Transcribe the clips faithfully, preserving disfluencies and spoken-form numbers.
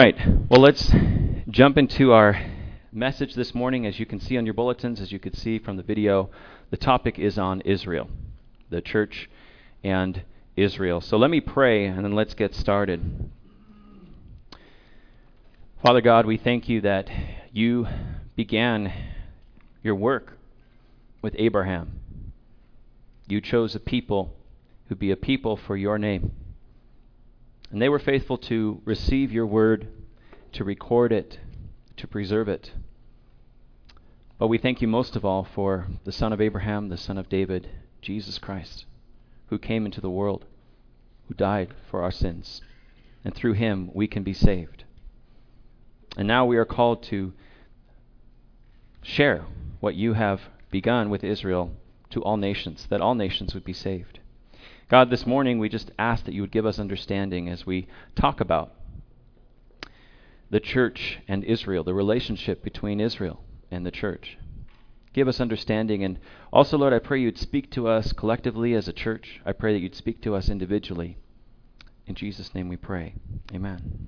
Right. Well, let's jump into our message this morning. As you can see on your bulletins, as you could see from the video, the topic is on Israel, the church and Israel. So let me pray, and then let's get started. Father God, we thank you that you began your work with Abraham. You chose a people who be a people for your name. And they were faithful to receive your word, to record it, to preserve it. But we thank you most of all for the son of Abraham, the son of David, Jesus Christ, who came into the world, who died for our sins. And through him we can be saved. And now we are called to share what you have begun with Israel to all nations, that all nations would be saved. God, this morning we just ask that you would give us understanding as we talk about the church and Israel, the relationship between Israel and the church. Give us understanding. And also, Lord, I pray you'd speak to us collectively as a church. I pray that you'd speak to us individually. In Jesus' name we pray. Amen.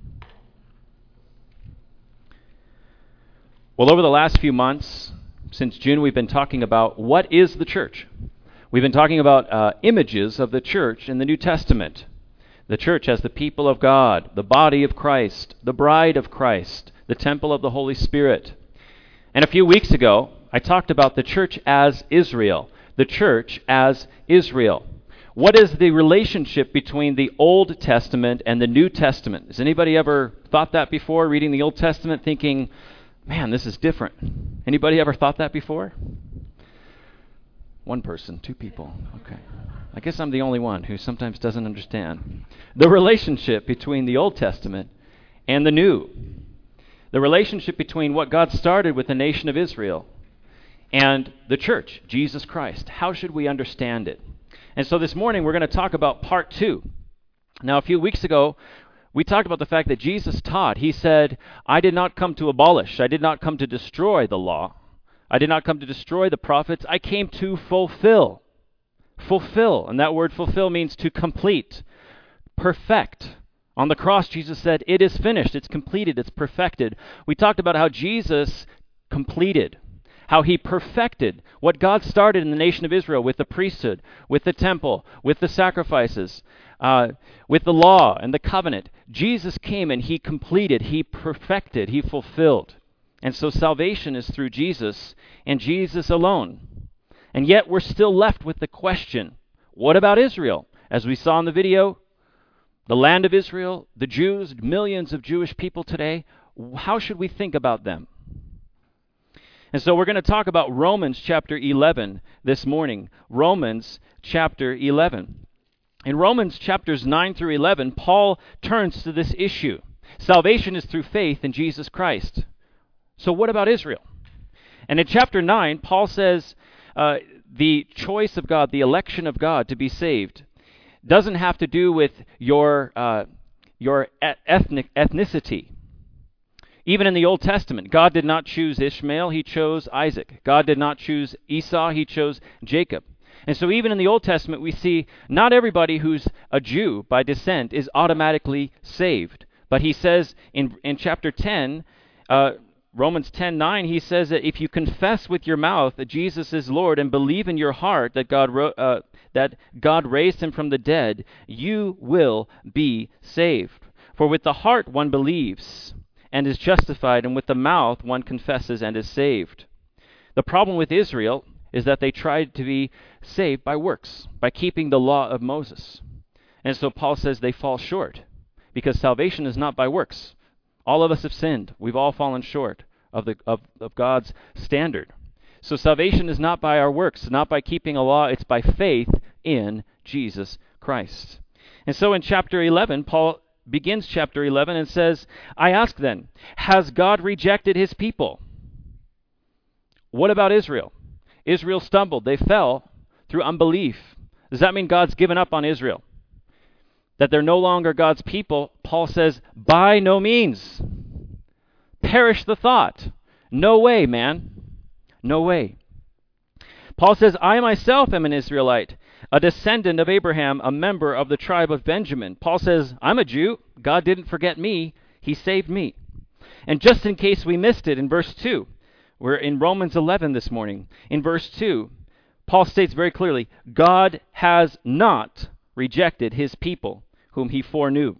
Well, over the last few months, since June, we've been talking about what is the church. We've been talking about uh, images of the church in the New Testament. The church as the people of God, the body of Christ, the bride of Christ, the temple of the Holy Spirit. And a few weeks ago, I talked about the church as Israel. The church as Israel. What is the relationship between the Old Testament and the New Testament? Has anybody ever thought that before, reading the Old Testament, thinking, man, this is different? Anybody ever thought that before? One person, two people. Okay. I guess I'm the only one who sometimes doesn't understand the relationship between the Old Testament and the New. The relationship between what God started with the nation of Israel and the church, Jesus Christ. How should we understand it? And so this morning we're going to talk about part two. Now, a few weeks ago, we talked about the fact that Jesus taught. He said, I did not come to abolish. I did not come to destroy the law. I did not come to destroy the prophets. I came to fulfill. Fulfill. And that word fulfill means to complete, perfect. On the cross, Jesus said, it is finished. It's completed. It's perfected. We talked about how Jesus completed, how he perfected what God started in the nation of Israel with the priesthood, with the temple, with the sacrifices, uh, with the law and the covenant. Jesus came and he completed, he perfected, he fulfilled. And so salvation is through Jesus and Jesus alone. And yet we're still left with the question, what about Israel? As we saw in the video, the land of Israel, the Jews, millions of Jewish people today, how should we think about them? And so we're going to talk about Romans chapter eleven this morning. Romans chapter eleven. In Romans chapters nine through eleven, Paul turns to this issue. Salvation is through faith in Jesus Christ. So what about Israel? And in chapter nine, Paul says uh, the choice of God, the election of God to be saved, doesn't have to do with your uh, your ethnic ethnicity. Even in the Old Testament, God did not choose Ishmael, he chose Isaac. God did not choose Esau, he chose Jacob. And so even in the Old Testament, we see not everybody who's a Jew by descent is automatically saved. But he says in, in chapter ten, uh, Romans ten nine, he says that if you confess with your mouth that Jesus is Lord and believe in your heart that God ro- uh, that God raised him from the dead, you will be saved. For with the heart one believes and is justified, and with the mouth one confesses and is saved. The problem with Israel is that they tried to be saved by works, by keeping the law of Moses. And so Paul says they fall short, because salvation is not by works. All of us have sinned. We've all fallen short of the of, of God's standard. So salvation is not by our works, not by keeping a law. It's by faith in Jesus Christ. And so in chapter eleven, Paul begins chapter eleven and says, I ask then, has God rejected his people? What about Israel? Israel stumbled. They fell through unbelief. Does that mean God's given up on Israel? That they're no longer God's people? Paul says, by no means. Perish the thought. No way, man. No way. Paul says, I myself am an Israelite, a descendant of Abraham, a member of the tribe of Benjamin. Paul says, I'm a Jew. God didn't forget me. He saved me. And just in case we missed it, in verse two, we're in Romans eleven this morning. In verse two, Paul states very clearly, God has not rejected his people, whom he foreknew.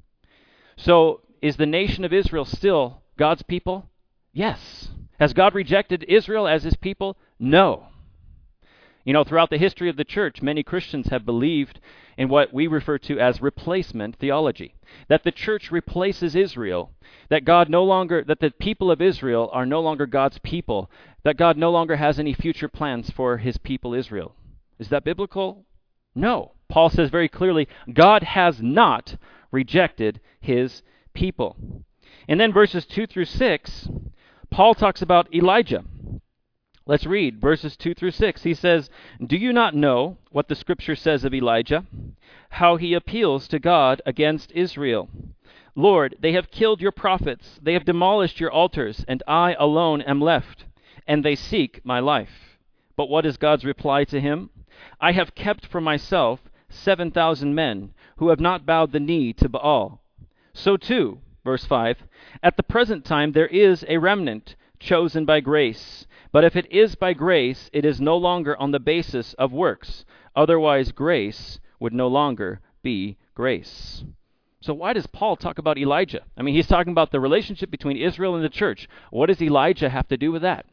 So, is the nation of Israel still God's people? Yes. Has God rejected Israel as his people? No. You know, throughout the history of the church, many Christians have believed in what we refer to as replacement theology. That the church replaces Israel, that God no longer, that the people of Israel are no longer God's people, that God no longer has any future plans for his people Israel. Is that biblical? No. Paul says very clearly, God has not rejected his people. And then verses two through six, Paul talks about Elijah. Let's read verses two through six. He says, "Do you not know what the scripture says of Elijah? How he appeals to God against Israel. Lord, they have killed your prophets, they have demolished your altars, and I alone am left, and they seek my life." But what is God's reply to him? "I have kept for myself seven thousand men who have not bowed the knee to Baal. So too," verse five, "at the present time there is a remnant chosen by grace. But if it is by grace, it is no longer on the basis of works. Otherwise, grace would no longer be grace." So why does Paul talk about Elijah? I mean, he's talking about the relationship between Israel and the church. What does Elijah have to do with that?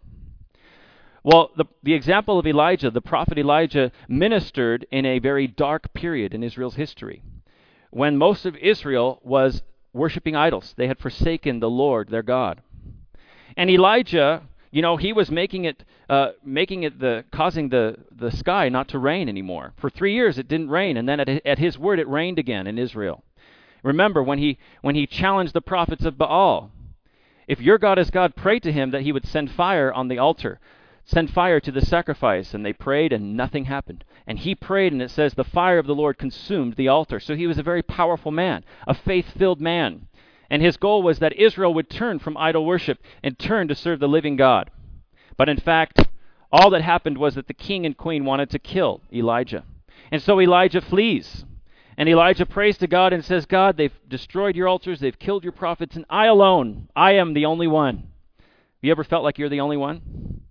Well, the, the example of Elijah, the prophet Elijah, ministered in a very dark period in Israel's history, when most of Israel was worshiping idols. They had forsaken the Lord, their God. And Elijah, you know, he was making it, uh, making it the, causing the, the sky not to rain anymore. For three years it didn't rain, and then at, at his word it rained again in Israel. Remember when he when he challenged the prophets of Baal, "If your God is God, pray to him that he would send fire on the altar, send fire to the sacrifice." And they prayed, and nothing happened. And he prayed, and it says the fire of the Lord consumed the altar. So he was a very powerful man, a faith-filled man. And his goal was that Israel would turn from idol worship and turn to serve the living God. But in fact, all that happened was that the king and queen wanted to kill Elijah. And so Elijah flees. And Elijah prays to God and says, "God, they've destroyed your altars, they've killed your prophets, and I alone, I am the only one." Have you ever felt like you're the only one?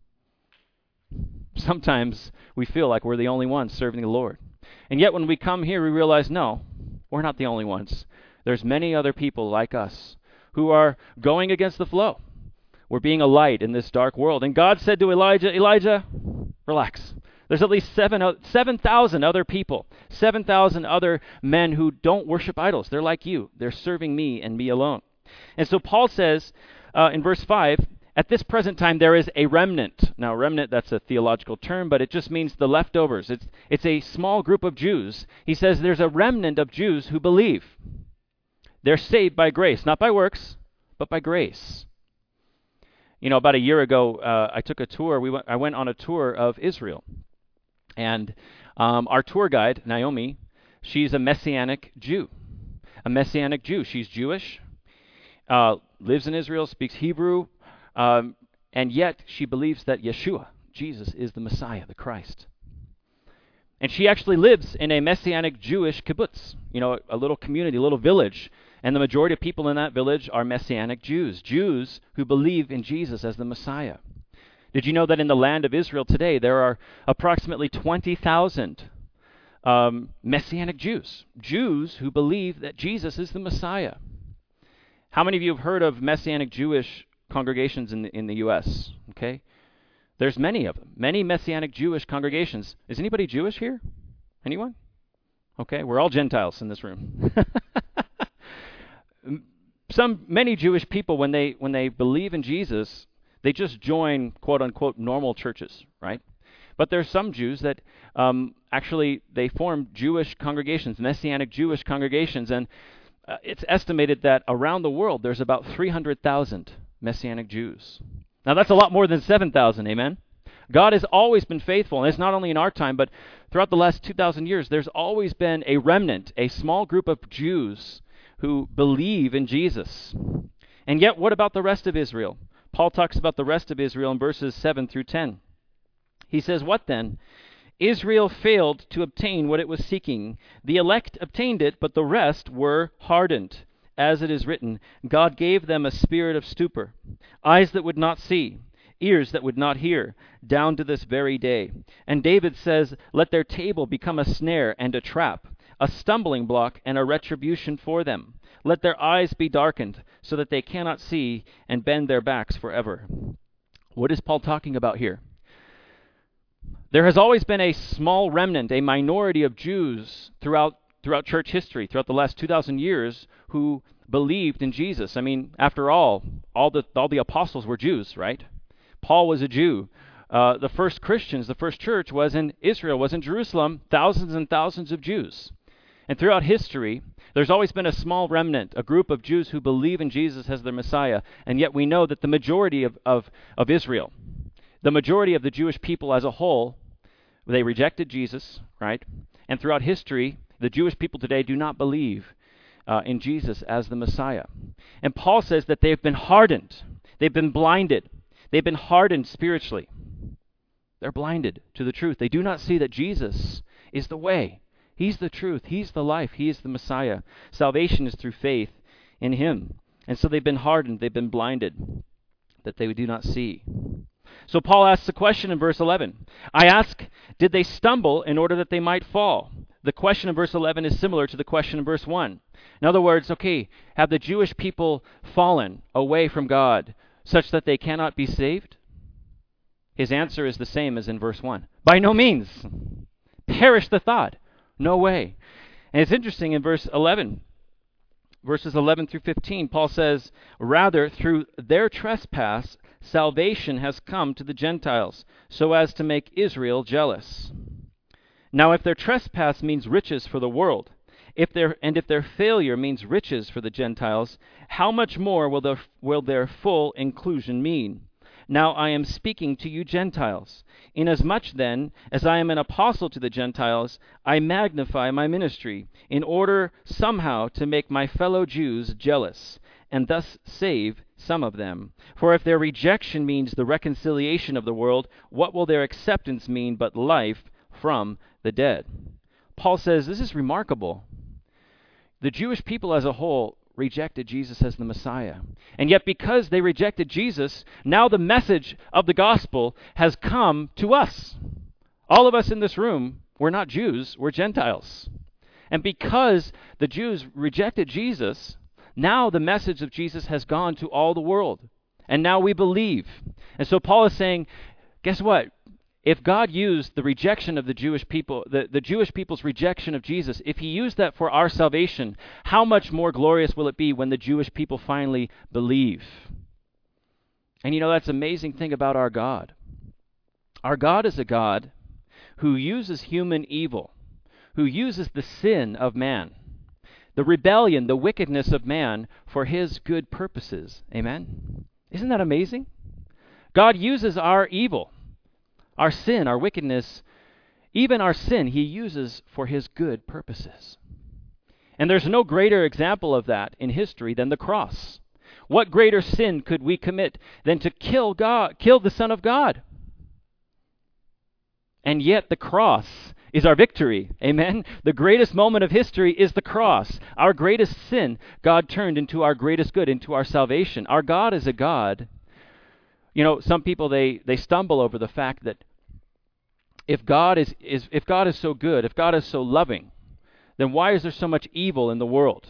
Sometimes we feel like we're the only ones serving the Lord. And yet when we come here, we realize, no, we're not the only ones. There's many other people like us who are going against the flow. We're being a light in this dark world. And God said to Elijah, "Elijah, relax. There's at least seven seven thousand other people, seven thousand other men who don't worship idols. They're like you. They're serving me and me alone." And so Paul says uh, in verse five, "At this present time there is a remnant." Now, remnant, that's a theological term, but it just means the leftovers. It's, it's a small group of Jews. He says there's a remnant of Jews who believe. They're saved by grace, not by works, but by grace. You know, about a year ago, uh, I took a tour. We went, I went on a tour of Israel. And um, our tour guide, Naomi, she's a Messianic Jew. A Messianic Jew. She's Jewish, uh, lives in Israel, speaks Hebrew, um, and yet she believes that Yeshua, Jesus, is the Messiah, the Christ. And she actually lives in a Messianic Jewish kibbutz, you know, a little community, a little village. And the majority of people in that village are Messianic Jews, Jews who believe in Jesus as the Messiah. Did you know that in the land of Israel today, there are approximately twenty thousand um, Messianic Jews, Jews who believe that Jesus is the Messiah? How many of you have heard of Messianic Jewish congregations in the, in the U S? Okay, there's many of them, many Messianic Jewish congregations. Is anybody Jewish here? Anyone? Okay, we're all Gentiles in this room. Some many Jewish people, when they when they believe in Jesus, they just join quote unquote normal churches, right? But there's some Jews that um, actually they form Jewish congregations, Messianic Jewish congregations, and uh, it's estimated that around the world there's about three hundred thousand Messianic Jews. Now that's a lot more than seven thousand, amen? God has always been faithful, and it's not only in our time, but throughout the last two thousand years, there's always been a remnant, a small group of Jews who believe in Jesus. And yet, what about the rest of Israel? Paul talks about the rest of Israel in verses seven through ten. He says, "What then? Israel failed to obtain what it was seeking. The elect obtained it, but the rest were hardened. as it is written, God gave them a spirit of stupor, eyes that would not see, ears that would not hear, down to this very day. And David says, let their table become a snare and a trap, a stumbling block and a retribution for them. Let their eyes be darkened, so that they cannot see, and bend their backs forever. What is Paul talking about here? There has always been a small remnant, a minority of Jews throughout throughout church history, throughout the last two thousand years, who believed in Jesus. I mean, after all, all the all the apostles were Jews, right? Paul was a Jew. Uh, the first Christians, the first church was in Israel, was in Jerusalem, thousands and thousands of Jews. And throughout history, there's always been a small remnant, a group of Jews who believe in Jesus as their Messiah. And yet we know that the majority of, of, of Israel, the majority of the Jewish people as a whole, they rejected Jesus, right? And throughout history, the Jewish people today do not believe uh, in Jesus as the Messiah. And Paul says that they've been hardened. They've been blinded. They've been hardened spiritually. They're blinded to the truth. They do not see that Jesus is the way. He's the truth. He's the life. He is the Messiah. Salvation is through faith in him. And so they've been hardened. They've been blinded that they do not see. So Paul asks a question in verse eleven. I ask, did they stumble in order that they might fall? The question in verse eleven is similar to the question in verse one. In other words, okay, have the Jewish people fallen away from God such that they cannot be saved? His answer is the same as in verse one. By no means. Perish the thought. No way. And it's interesting in verse eleven, verses eleven through fifteen, Paul says, rather through their trespass, salvation has come to the Gentiles, so as to make Israel jealous. Now if their trespass means riches for the world, if their and if their failure means riches for the Gentiles, how much more will their, will their full inclusion mean? Now I am speaking to you Gentiles. Inasmuch then as I am an apostle to the Gentiles, I magnify my ministry, in order somehow to make my fellow Jews jealous, and thus save some of them. For if their rejection means the reconciliation of the world, what will their acceptance mean but life from the dead? Paul says this is remarkable. The Jewish people as a whole rejected Jesus as the Messiah. And yet because they rejected Jesus, now the message of the gospel has come to us. All of us in this room, we're not Jews, we're Gentiles. And because the Jews rejected Jesus, now the message of Jesus has gone to all the world. And now we believe. And so Paul is saying, guess what? If God used the rejection of the Jewish people, the, the Jewish people's rejection of Jesus, if he used that for our salvation, how much more glorious will it be when the Jewish people finally believe? And you know, that's the amazing thing about our God. Our God is a God who uses human evil, who uses the sin of man, the rebellion, the wickedness of man for his good purposes. Amen? Isn't that amazing? God uses our evil, our sin, our wickedness, even our sin, he uses for his good purposes. And there's no greater example of that in history than the cross. What greater sin could we commit than to kill God, kill the Son of God? And yet the cross is our victory. Amen? The greatest moment of history is the cross. Our greatest sin, God turned into our greatest good, into our salvation. Our God is a God. You know, some people, they, they stumble over the fact that if God is, is if God is so good, if God is so loving, then why is there so much evil in the world?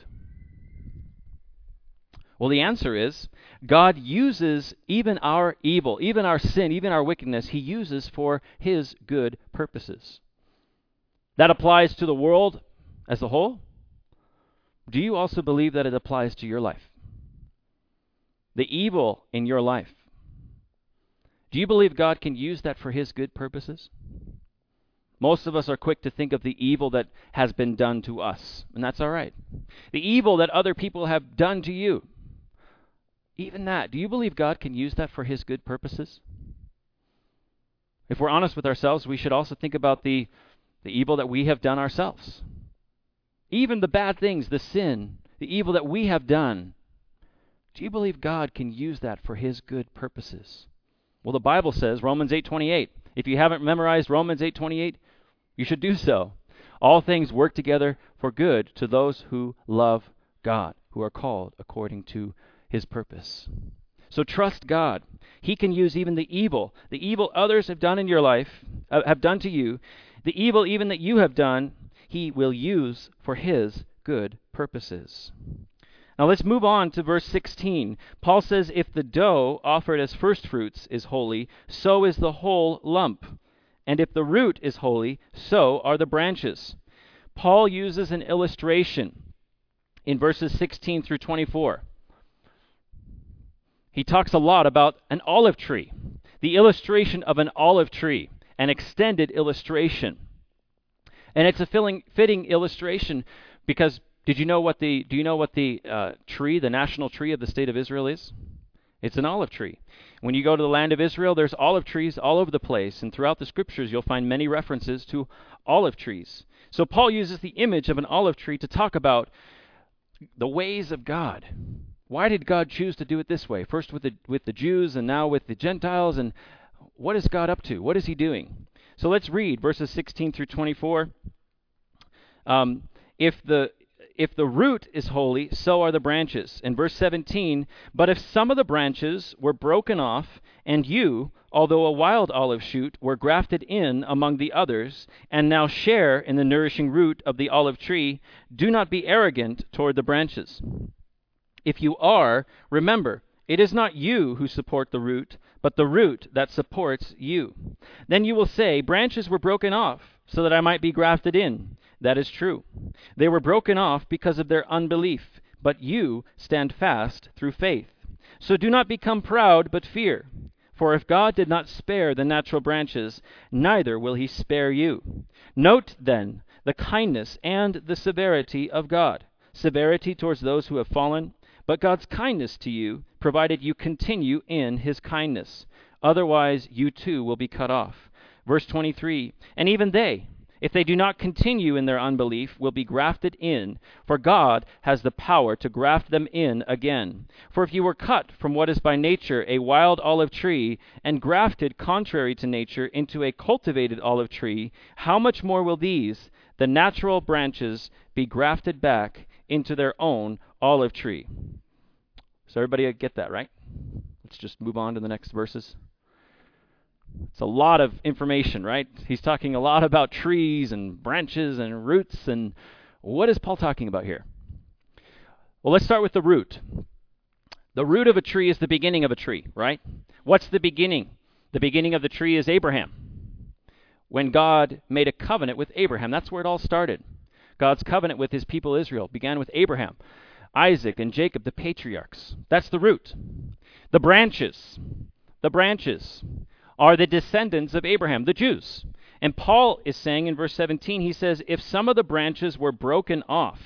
Well, the answer is God uses even our evil, even our sin, even our wickedness, he uses for his good purposes. That applies to the world as a whole. Do you also believe that it applies to your life? The evil in your life. Do you believe God can use that for his good purposes? Most of us are quick to think of the evil that has been done to us, and that's all right. The evil that other people have done to you. Even that, do you believe God can use that for his good purposes? If we're honest with ourselves, we should also think about the, the evil that we have done ourselves. Even the bad things, the sin, the evil that we have done. Do you believe God can use that for his good purposes? Well, the Bible says, Romans eight twenty-eight. If you haven't memorized Romans eight twenty-eight, you should do so. All things work together for good to those who love God. who are called according to his purpose. So trust God. He can use even the evil, the evil others have done in your life, uh, have done to you, the evil even that you have done, he will use for his good purposes. Now let's move on to verse sixteen. Paul says, if the dough offered as firstfruits is holy, so is the whole lump. And if the root is holy, so are the branches. Paul uses an illustration in verses sixteen through twenty-four. He talks a lot about an olive tree, the illustration of an olive tree, an extended illustration. And it's a filling, fitting illustration because did you know what the do you know what the uh, tree, the national tree of the state of Israel is? It's an olive tree. When you go to the land of Israel, there's olive trees all over the place, and throughout the scriptures you'll find many references to olive trees. So Paul uses the image of an olive tree to talk about the ways of God. Why did God choose to do it this way? First with the with the Jews and now with the Gentiles, and what is God up to? What is he doing? So let's read verses sixteen through twenty-four. Um, if the if the root is holy, so are the branches. In verse seventeen, but if some of the branches were broken off, and you, although a wild olive shoot, were grafted in among the others, and now share in the nourishing root of the olive tree, do not be arrogant toward the branches. If you are, remember, it is not you who support the root, but the root that supports you. Then you will say, branches were broken off, so that I might be grafted in. That is true. They were broken off because of their unbelief, but you stand fast through faith. So do not become proud, but fear. For if God did not spare the natural branches, neither will he spare you. Note, then, the kindness and the severity of God. Severity towards those who have fallen, but God's kindness to you, provided you continue in his kindness. Otherwise, you too will be cut off. Verse twenty-three, and even they, if they do not continue in their unbelief, will be grafted in, for God has the power to graft them in again. For if you were cut from what is by nature a wild olive tree, and grafted contrary to nature into a cultivated olive tree, how much more will these, the natural branches, be grafted back into their own olive tree? So everybody get that, right? Let's just move on to the next verses. It's a lot of information, right? He's talking a lot about trees and branches and roots, and what is Paul talking about here? Well, let's start with the root. The root of a tree is the beginning of a tree, right? What's the beginning? The beginning of the tree is Abraham. When God made a covenant with Abraham, that's where it all started. God's covenant with his people Israel began with Abraham, Isaac, and Jacob, the patriarchs. That's the root. The branches, the branches are the descendants of Abraham, the Jews. And Paul is saying in verse seventeen, he says, if some of the branches were broken off,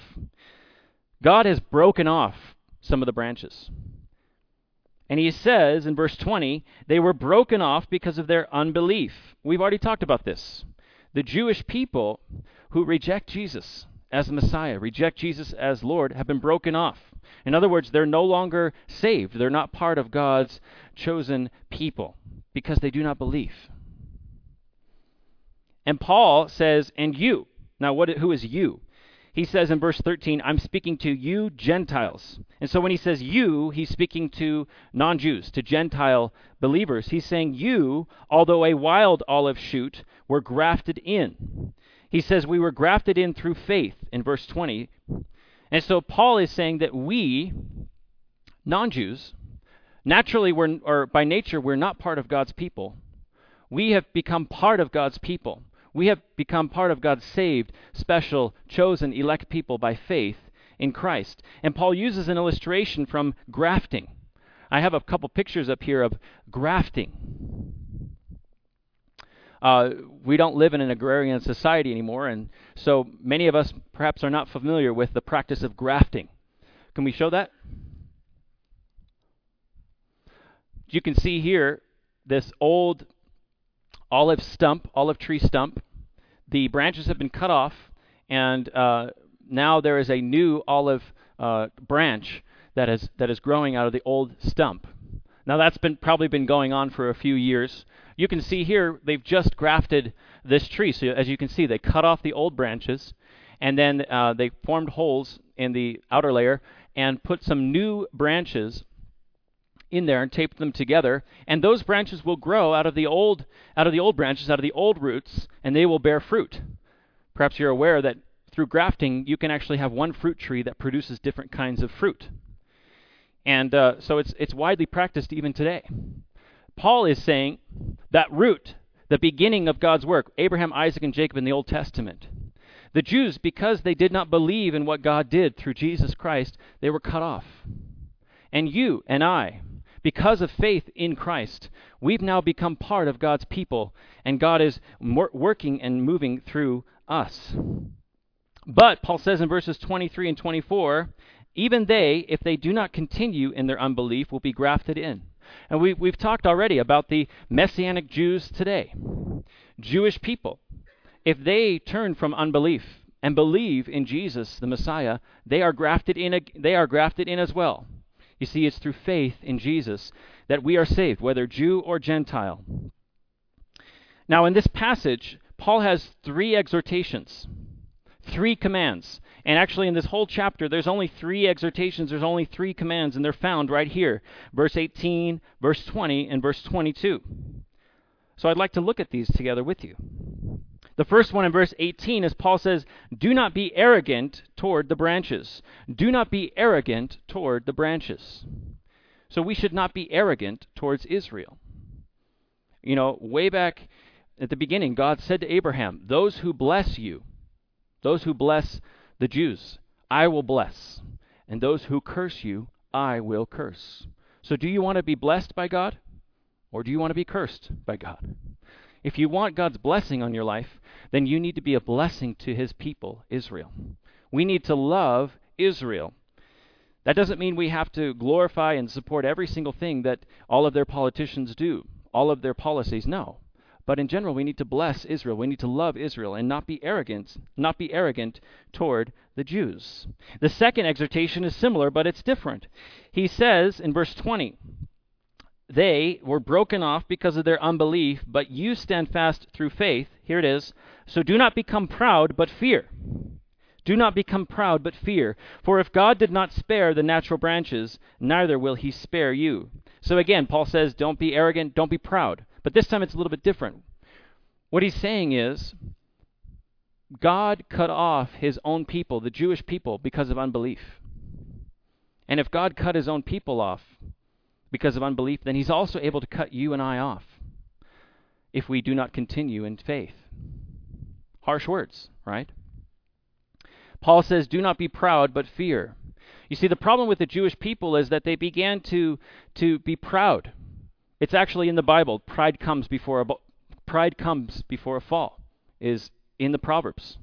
God has broken off some of the branches. And he says in verse twenty, they were broken off because of their unbelief. We've already talked about this. The Jewish people who reject Jesus as the Messiah, reject Jesus as Lord, have been broken off. In other words, they're no longer saved. They're not part of God's chosen people because they do not believe. And Paul says, and you. Now, what? Who is you? He says in verse thirteen, I'm speaking to you Gentiles. And so when he says you, he's speaking to non-Jews, to Gentile believers. He's saying you, although a wild olive shoot, were grafted in. He says we were grafted in through faith in verse twenty. And so Paul is saying that we, non-Jews, naturally, we're, or by nature, we're not part of God's people. We have become part of God's people. We have become part of God's saved, special, chosen, elect people by faith in Christ. And Paul uses an illustration from grafting. I have a couple pictures up here of grafting. Uh, we don't live in an agrarian society anymore, and so many of us perhaps are not familiar with the practice of grafting. Can we show that? You can see here this old olive stump, olive tree stump. The branches have been cut off, and uh, now there is a new olive uh, branch that is that is growing out of the old stump. Now that's been probably been going on for a few years. You can see here they've just grafted this tree. So as you can see, they cut off the old branches, and then uh, they formed holes in the outer layer, and put some new branches in there and tape them together, and those branches will grow out of the old out of the old branches, out of the old roots, and they will bear fruit. Perhaps you're aware that through grafting, you can actually have one fruit tree that produces different kinds of fruit. And uh, so it's it's widely practiced even today. Paul is saying that root, the beginning of God's work, Abraham, Isaac, and Jacob in the Old Testament. The Jews, because they did not believe in what God did through Jesus Christ, they were cut off. And you and I, because of faith in Christ, we've now become part of God's people, and God is wor- working and moving through us. But, Paul says in verses twenty-three and twenty-four, even they, if they do not continue in their unbelief, will be grafted in. And we, we've talked already about the Messianic Jews today. Jewish people, if they turn from unbelief and believe in Jesus, the Messiah, they are grafted in. They are grafted in as well. You see, it's through faith in Jesus that we are saved, whether Jew or Gentile. Now, in this passage, Paul has three exhortations, three commands. And actually, in this whole chapter, there's only three exhortations, there's only three commands, and they're found right here. Verse eighteen, verse twenty, and verse twenty-two. So I'd like to look at these together with you. The first one in verse eighteen is Paul says, do not be arrogant toward the branches. Do not be arrogant toward the branches. So we should not be arrogant towards Israel. You know, way back at the beginning, God said to Abraham, those who bless you, those who bless the Jews, I will bless. And those who curse you, I will curse. So do you want to be blessed by God? Or do you want to be cursed by God? If you want God's blessing on your life, then you need to be a blessing to his people, Israel. We need to love Israel. That doesn't mean we have to glorify and support every single thing that all of their politicians do, all of their policies. No. But in general, we need to bless Israel. We need to love Israel and not be arrogant, not be arrogant toward the Jews. The second exhortation is similar, but it's different. He says in verse twenty, they were broken off because of their unbelief, but you stand fast through faith. Here it is. So do not become proud, but fear. Do not become proud, but fear. For if God did not spare the natural branches, neither will he spare you. So again, Paul says, don't be arrogant, don't be proud. But this time it's a little bit different. What he's saying is, God cut off his own people, the Jewish people, because of unbelief. And if God cut his own people off because of unbelief, then he's also able to cut you and I off if we do not continue in faith. Harsh words, right? Paul says, do not be proud, but fear. You see, the problem with the Jewish people is that they began to, to be proud. It's actually in the Bible. Pride comes before a, pride comes before a fall, is in the Proverbs.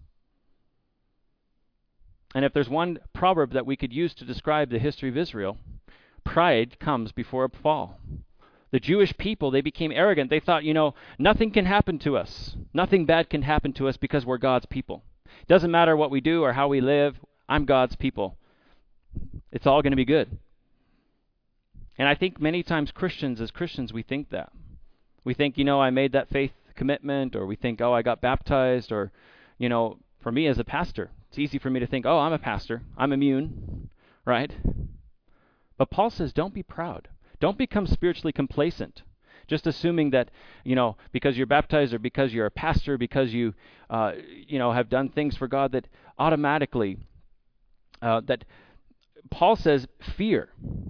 And if there's one proverb that we could use to describe the history of Israel, pride comes before a fall. The Jewish people, they became arrogant. They thought, you know, nothing can happen to us. Nothing bad can happen to us because we're God's people. It doesn't matter what we do or how we live. I'm God's people. It's all going to be good. And I think many times Christians, as Christians, we think that. We think, you know, I made that faith commitment, or we think, oh, I got baptized, or, you know, for me as a pastor, it's easy for me to think, oh, I'm a pastor. I'm immune, right? But Paul says, don't be proud. Don't become spiritually complacent, just assuming that, you know, because you're baptized or because you're a pastor, because you, uh, you know, have done things for God, that automatically, uh, that Paul says, fear.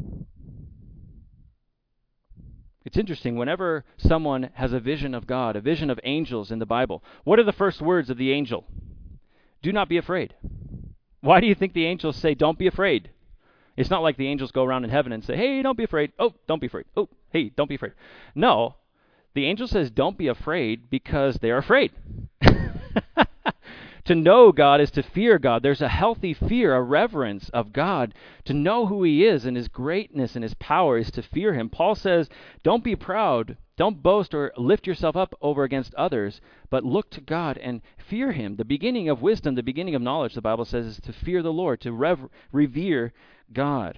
It's interesting, whenever someone has a vision of God, a vision of angels in the Bible, what are the first words of the angel? Do not be afraid. Why do you think the angels say, don't be afraid? It's not like the angels go around in heaven and say, hey, don't be afraid. Oh, don't be afraid. Oh, hey, don't be afraid. No, the angel says, don't be afraid because they're afraid. To know God is to fear God. There's a healthy fear, a reverence of God. To know who he is and his greatness and his power is to fear him. Paul says, don't be proud. Don't boast or lift yourself up over against others, but look to God and fear him. The beginning of wisdom, the beginning of knowledge, the Bible says, is to fear the Lord, to rever- revere God.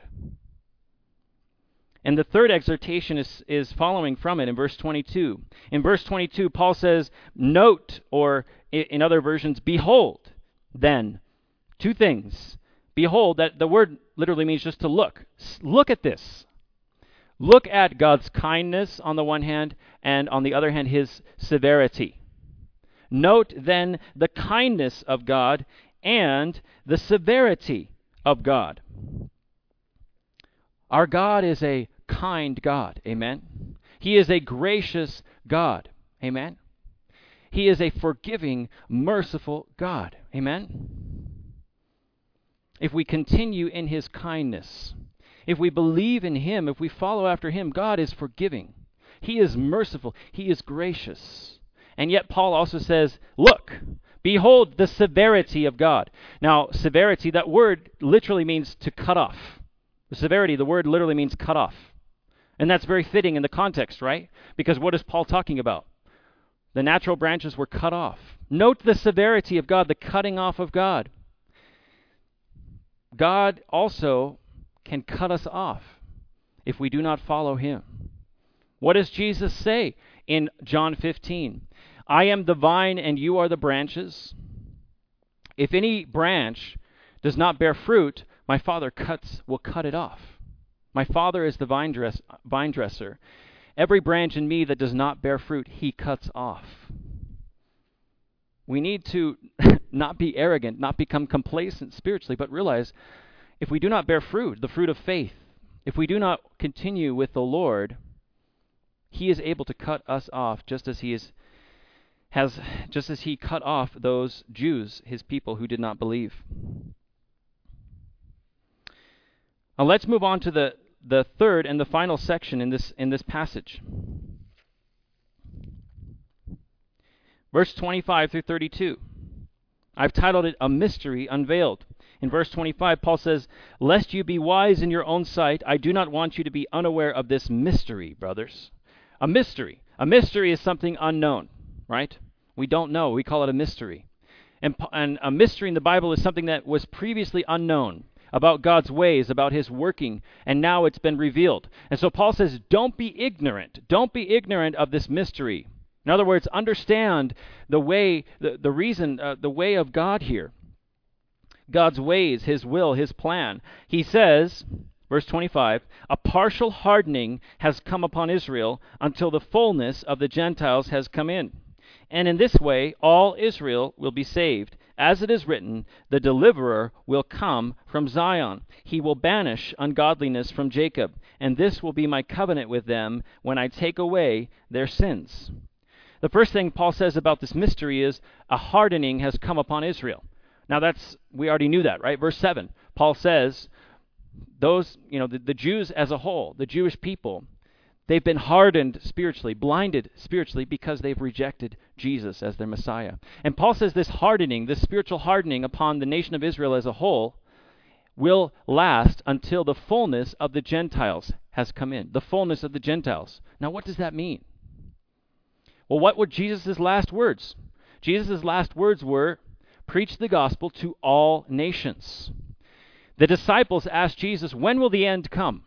And the third exhortation is, is following from it in verse twenty-two. In verse twenty-two, Paul says, note, or in other versions, behold, then, two things. Behold, that the word literally means just to look. S- Look at this. Look at God's kindness on the one hand, and on the other hand, his severity. Note then the kindness of God and the severity of God. Our God is a kind God. Amen. He is a gracious God. Amen. He is a forgiving, merciful God. Amen. If we continue in his kindness, if we believe in him, if we follow after him, God is forgiving. He is merciful. He is gracious. And yet Paul also says, look, behold the severity of God. Now, severity, that word literally means to cut off. The severity, the word literally means cut off. And that's very fitting in the context, right? Because what is Paul talking about? The natural branches were cut off. Note the severity of God, the cutting off of God. God also can cut us off if we do not follow him. What does Jesus say in John fifteen? I am the vine and you are the branches. If any branch does not bear fruit, my Father cuts will cut it off. My Father is the vine, dress, vine dresser. Every branch in me that does not bear fruit, he cuts off. We need to not be arrogant, not become complacent spiritually, but realize if we do not bear fruit, the fruit of faith, if we do not continue with the Lord, he is able to cut us off just as he is has just as he cut off those Jews, his people who did not believe. Now let's move on to the, the third and the final section in this in this passage. Verse twenty-five through thirty-two. I've titled it A Mystery Unveiled. In verse twenty-five, Paul says, lest you be wise in your own sight, I do not want you to be unaware of this mystery, brothers. A mystery. A mystery is something unknown, right? We don't know. We call it a mystery. And, and a mystery in the Bible is something that was previously unknown about God's ways, about his working, and now it's been revealed. And so Paul says, don't be ignorant. Don't be ignorant of this mystery. In other words, understand the way, the, the reason, uh, the way of God here. God's ways, his will, his plan. He says, verse twenty-five, a partial hardening has come upon Israel until the fullness of the Gentiles has come in. And in this way, all Israel will be saved. As it is written, the deliverer will come from Zion. He will banish ungodliness from Jacob. And this will be my covenant with them when I take away their sins. The first thing Paul says about this mystery is a hardening has come upon Israel. Now that's, we already knew that, right? Verse seven, Paul says, those, you know, the, the Jews as a whole, the Jewish people, they've been hardened spiritually, blinded spiritually because they've rejected Jesus as their Messiah. And Paul says this hardening, this spiritual hardening upon the nation of Israel as a whole will last until the fullness of the Gentiles has come in. The fullness of the Gentiles. Now what does that mean? Well, what were Jesus' last words? Jesus' last words were, preach the gospel to all nations. The disciples asked Jesus, when will the end come?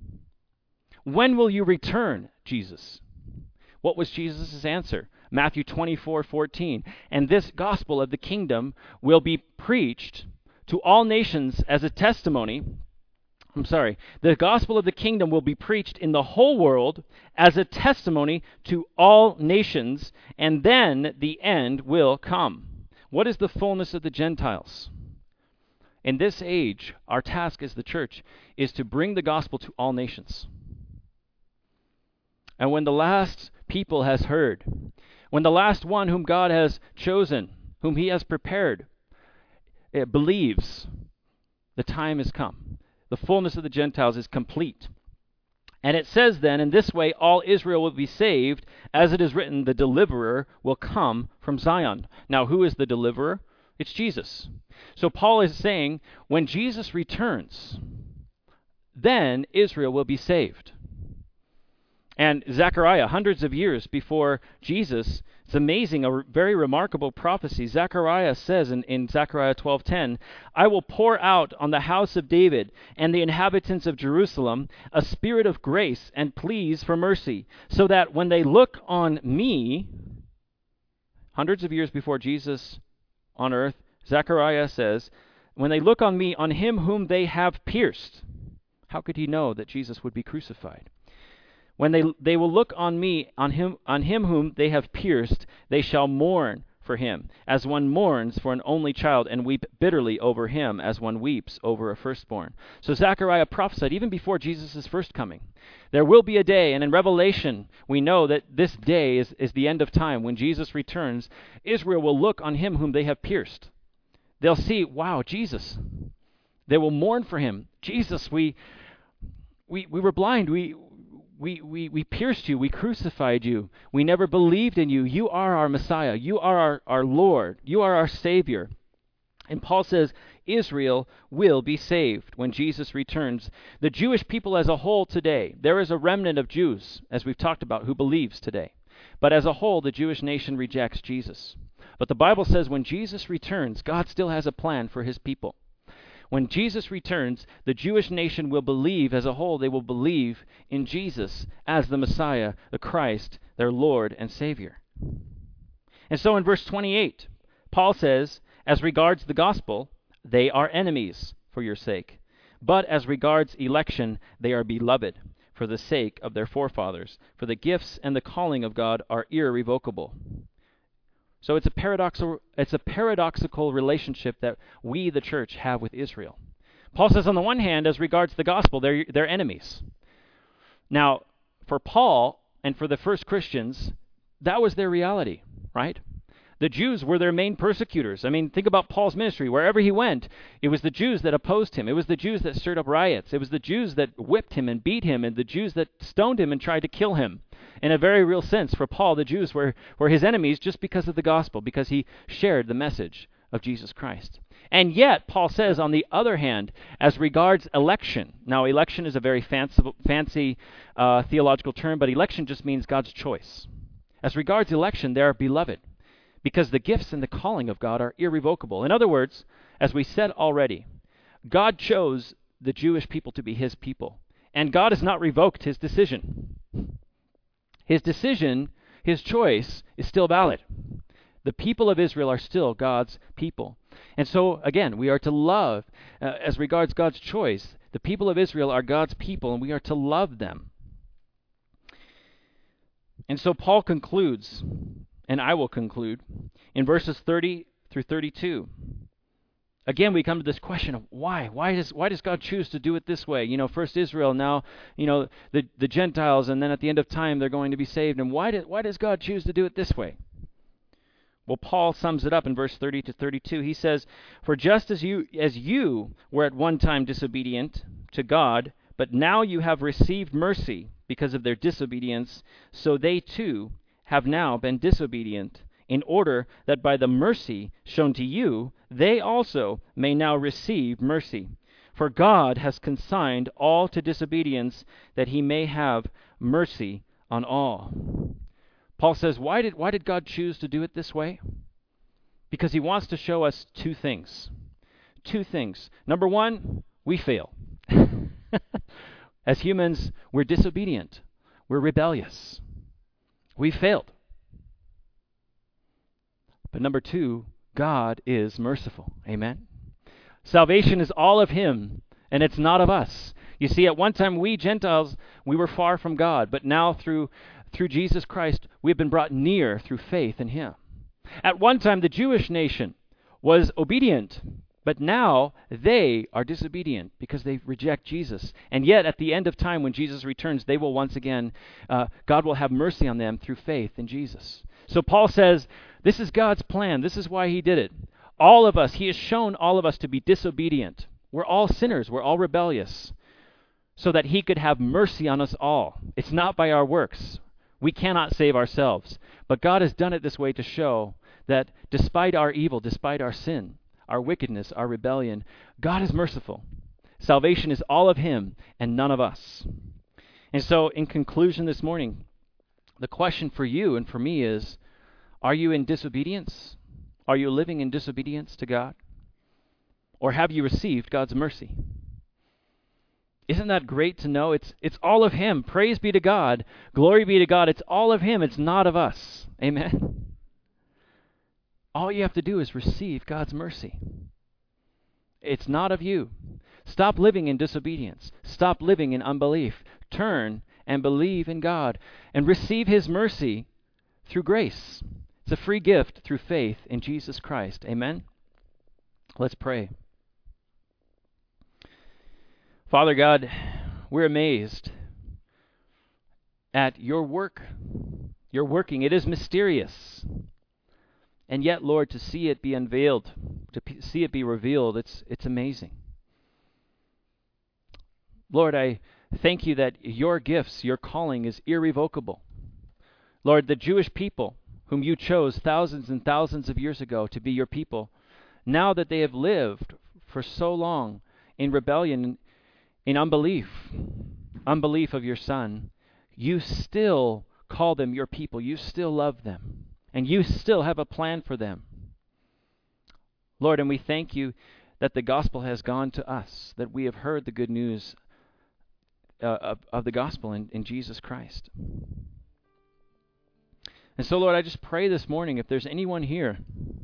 When will you return, Jesus? What was Jesus' answer? Matthew twenty-four fourteen. And this gospel of the kingdom will be preached to all nations as a testimony. I'm sorry. The gospel of the kingdom will be preached in the whole world as a testimony to all nations, and then the end will come. What is the fullness of the Gentiles? In this age, our task as the church is to bring the gospel to all nations. And when the last people has heard, when the last one whom God has chosen, whom he has prepared, it believes, the time has come. The fullness of the Gentiles is complete. And it says then, in this way, all Israel will be saved. As it is written, the deliverer will come from Zion. Now, who is the deliverer? It's Jesus. So Paul is saying, when Jesus returns, then Israel will be saved. And Zechariah, hundreds of years before Jesus, it's amazing, a very remarkable prophecy. Zechariah says in, in Zechariah twelve ten, I will pour out on the house of David and the inhabitants of Jerusalem a spirit of grace and pleas for mercy, so that when they look on me, hundreds of years before Jesus on earth, Zechariah says, when they look on me, on him whom they have pierced. How could he know that Jesus would be crucified? When they they will look on me, on him, on him whom they have pierced, they shall mourn for him, as one mourns for an only child, and weep bitterly over him, as one weeps over a firstborn. So Zechariah prophesied even before Jesus' first coming. There will be a day, and in Revelation we know that this day is, is the end of time. When Jesus returns, Israel will look on him whom they have pierced. They'll see, wow, Jesus. They will mourn for him. Jesus, we we we were blind. We We, we we pierced you. We crucified you. We never believed in you. You are our Messiah. You are our, our Lord. You are our Savior. And Paul says Israel will be saved when Jesus returns. The Jewish people as a whole today, there is a remnant of Jews, as we've talked about, who believes today. But as a whole, the Jewish nation rejects Jesus. But the Bible says when Jesus returns, God still has a plan for his people. When Jesus returns, the Jewish nation will believe as a whole. They will believe in Jesus as the Messiah, the Christ, their Lord and Savior. And so in verse twenty-eight, Paul says, as regards the gospel, they are enemies for your sake. But as regards election, they are beloved for the sake of their forefathers. For the gifts and the calling of God are irrevocable. So it's a paradoxical, it's a paradoxical relationship that we, the church, have with Israel. Paul says, on the one hand, as regards the gospel, they're, they're enemies. Now, for Paul and for the first Christians, that was their reality, right? The Jews were their main persecutors. I mean, think about Paul's ministry. Wherever he went, it was the Jews that opposed him. It was the Jews that stirred up riots. It was the Jews that whipped him and beat him, and the Jews that stoned him and tried to kill him. In a very real sense, for Paul, the Jews were, were his enemies just because of the gospel, because he shared the message of Jesus Christ. And yet, Paul says, on the other hand, as regards election, now election is a very fancy, fancy uh, theological term, but election just means God's choice. As regards election, they are beloved, because the gifts and the calling of God are irrevocable. In other words, as we said already, God chose the Jewish people to be his people, and God has not revoked his decision. His decision, his choice, is still valid. The people of Israel are still God's people. And so, again, we are to love, uh, as regards God's choice, the people of Israel are God's people, and we are to love them. And so Paul concludes, and I will conclude, in verses thirty through thirty-two. Again, we come to this question of why? Why does why does God choose to do it this way? You know, first Israel, now, you know, the, the Gentiles, and then at the end of time they're going to be saved. And why, did, why does God choose to do it this way? Well, Paul sums it up in verse thirty to thirty-two. He says, "For just as you as you were at one time disobedient to God, but now you have received mercy because of their disobedience, so they too have now been disobedient, in order that by the mercy shown to you, they also may now receive mercy. For God has consigned all to disobedience, that he may have mercy on all." Paul says, why did, why did God choose to do it this way? Because he wants to show us two things. Two things. Number one, we fail. As humans, we're disobedient. We're rebellious. We failed. But number two, God is merciful. Amen? Salvation is all of him, and it's not of us. You see, at one time, we Gentiles, we were far from God, but now through through Jesus Christ, we have been brought near through faith in him. At one time, the Jewish nation was obedient, but now they are disobedient because they reject Jesus. And yet, at the end of time, when Jesus returns, they will once again, uh, God will have mercy on them through faith in Jesus. So Paul says, this is God's plan. This is why he did it. All of us, he has shown all of us to be disobedient. We're all sinners. We're all rebellious. So that he could have mercy on us all. It's not by our works. We cannot save ourselves. But God has done it this way to show that despite our evil, despite our sin, our wickedness, our rebellion, God is merciful. Salvation is all of him and none of us. And so, in conclusion this morning, the question for you and for me is, are you in disobedience? Are you living in disobedience to God? Or have you received God's mercy? Isn't that great to know? It's it's all of him. Praise be to God. Glory be to God. It's all of him. It's not of us. Amen. All you have to do is receive God's mercy. it's not of you. Stop living in disobedience. Stop living in unbelief. Turn and believe in God and receive His mercy through grace. It's a free gift through faith in Jesus Christ. Amen? Let's pray. Father God, we're amazed at your work. Your working. It is mysterious. And yet, Lord, to see it be unveiled, to p- see it be revealed, it's it's amazing. Lord, I thank you that your gifts, your calling is irrevocable. Lord, the Jewish people whom you chose thousands and thousands of years ago to be your people, now that they have lived for so long in rebellion, in unbelief, unbelief of your Son, you still call them your people. You still love them. And you still have a plan for them. Lord, and we thank you that the gospel has gone to us, that we have heard the good news uh, of, of the gospel in, in Jesus Christ. And so, Lord, I just pray this morning, if there's anyone here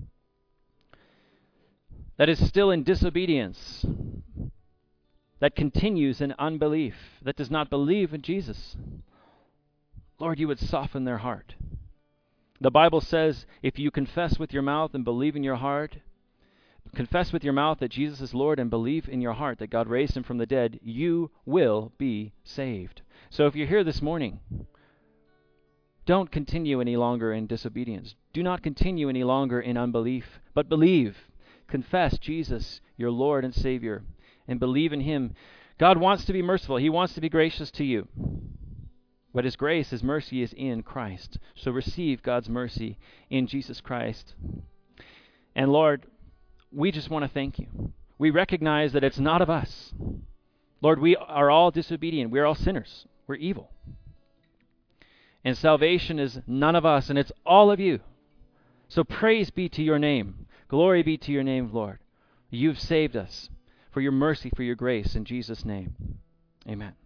that is still in disobedience, that continues in unbelief, that does not believe in Jesus, Lord, you would soften their heart. The Bible says, if you confess with your mouth and believe in your heart, confess with your mouth that Jesus is Lord and believe in your heart that God raised him from the dead, you will be saved. So if you're here this morning, don't continue any longer in disobedience. Do not continue any longer in unbelief, but believe. Confess Jesus, your Lord and Savior, and believe in him. God wants to be merciful. He wants to be gracious to you. But his grace, his mercy is in Christ. So receive God's mercy in Jesus Christ. And Lord, we just want to thank you. We recognize that it's not of us. Lord, we are all disobedient. We are all sinners. We're evil. And salvation is none of us, and it's all of you. So praise be to your name. Glory be to your name, Lord. You've saved us for your mercy, for your grace, in Jesus' name. Amen.